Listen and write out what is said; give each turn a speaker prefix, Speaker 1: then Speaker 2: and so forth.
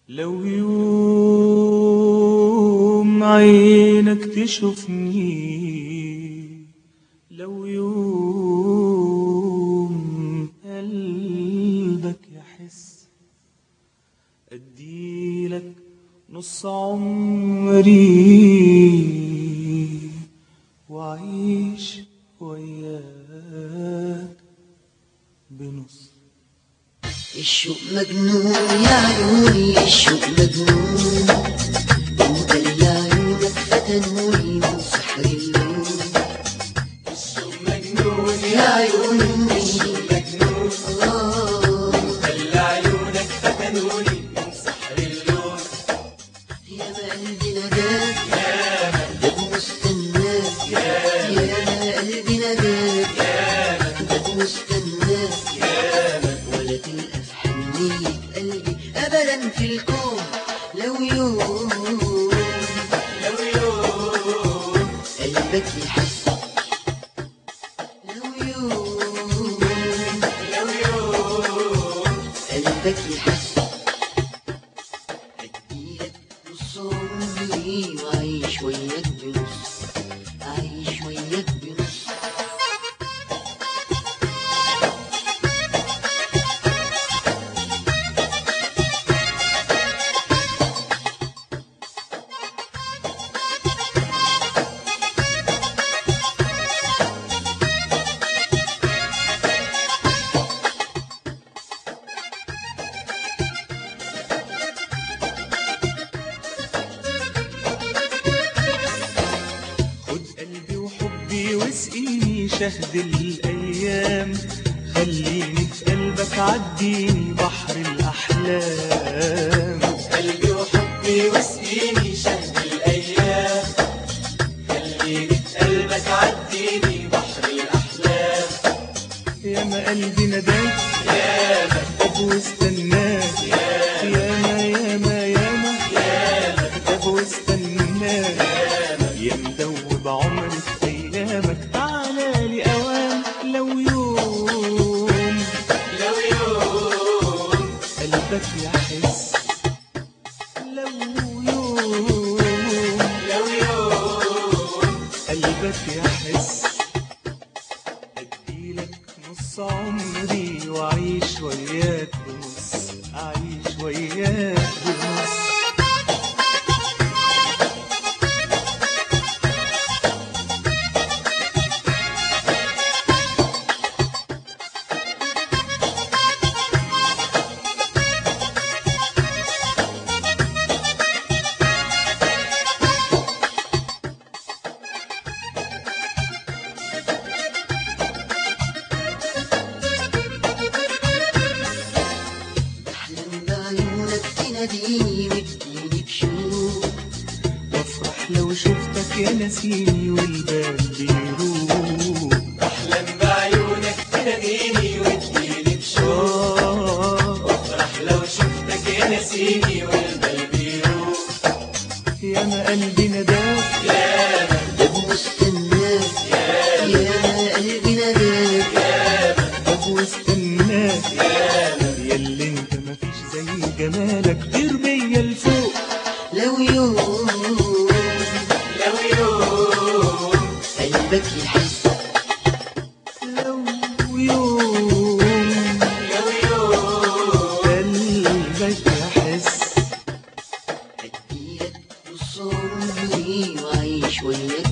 Speaker 1: لو يوم عينك تشوفني، لو يوم قلبك يحس، أديلك نص عمري وأعيش وياك بنص.
Speaker 2: الشوق مجنون يا عيوني، الشوق مجنون، انت اللي عيونك فتنوني من سحر اللون.
Speaker 1: الشوق مجنون
Speaker 2: يا عيوني،
Speaker 1: الشوق مجنون،
Speaker 2: انت
Speaker 1: اللي عيونك فتنوني من سحر اللون.
Speaker 2: يا ما قلبي ناداك، ده مستناك، يا ما قلبي ناداك، ده مستناك، ولا تلقى في حنية قلبي أبدا في الكون. لو يوم قلبك يحس، لو يوم قلبك يحس، أديلك نص عمري وأعيش وياك بنص، أعيش وياك بنص.
Speaker 1: واسقيني شهد الأيام، خليني في قلبك عديني بحر الأحلام.
Speaker 3: قلبي وحبي واسقيني شهد الأيام، خليني في قلبك عديني بحر الأحلام.
Speaker 1: ياما قلبي نداك،
Speaker 3: ياما
Speaker 1: طب واستناك، ياما ياما ياما طب واستناك، يا مدوب عمري في أيامك تعالى لي أوام. لو يوم قلبك يحس، لو يوم قلبك يحس، أديلك نص عمري وأعيش وياك بنص، أعيش وياك بنص.
Speaker 2: تناديني وتجيني بشوق،
Speaker 1: وافرح لو شفتك يا نسيني والبال بيروق.
Speaker 3: أحلم بعيونك تناديني وتجيني بشوق، وافرح لو شفتك يا نسيني والبال بيروق.
Speaker 1: ياما قلبي نداك،
Speaker 2: ده مستناك، ياما قلبي ناداك،
Speaker 1: طب واستناك، ياللي انت مفيش زي جمالك طير بيا لفوق.
Speaker 2: لو يوم قلبك يحس،
Speaker 1: لو يوم قلبك يحس،
Speaker 2: أديلك نص عمري وأعيش وياك